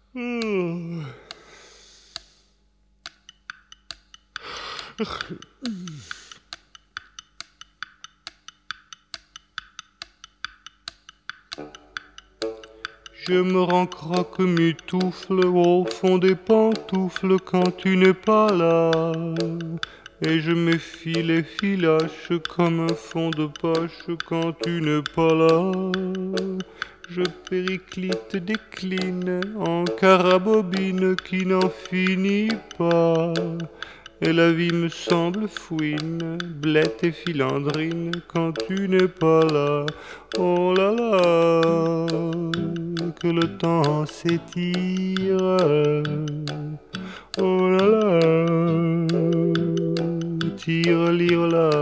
Hmm. Je me rends croque-mitoufle au fond des pantoufles quand tu n'es pas là. Et je méfie les filaches comme un fond de poche quand tu n'es pas là. Je périclite, décline en carabobine qui n'en finit pas. Et la vie me semble fouine, blette et filandrine quand tu n'es pas là. Oh là là, que le temps s'étire. Oh là là, tire lire là.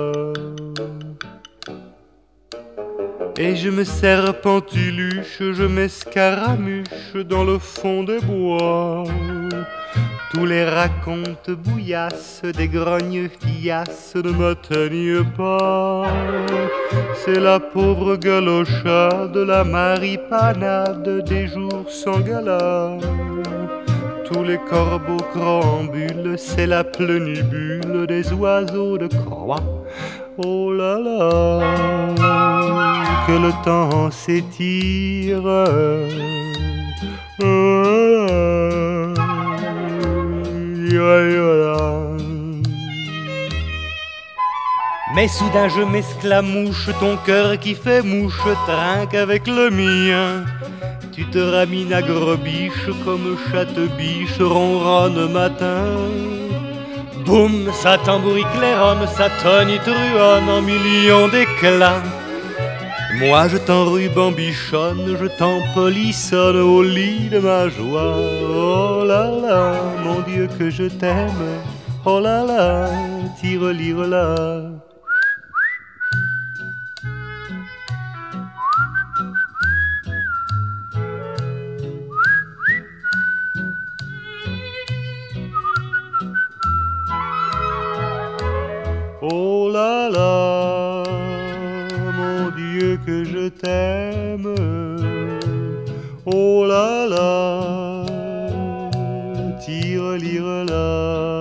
Et je me serpentiluche, je m'escaramuche dans le fond des bois. Tous les racontes bouillasses des grognes fillasses ne m'atteignent pas. C'est la pauvre galochade, la maripanade des jours sans gala. Tous les corbeaux croambulent, c'est la plenibule des oiseaux de croix. Oh là là, que le temps s'étire. Oh là là. Mais soudain je m'esclamouche, ton cœur qui fait mouche trinque avec le mien. Tu te ramines à grebiche comme chatte-biche ronronne matin. Boum, ça tambouri claironne, ça tonitruanne en millions d'éclats. Moi je t'enrubambichonne, je t'empolissonne au lit de ma joie. Oh là là, mon Dieu que je t'aime. Oh là là, tire-lire là. Oh là là, mon Dieu que je t'aime. Oh là là, tire lire là.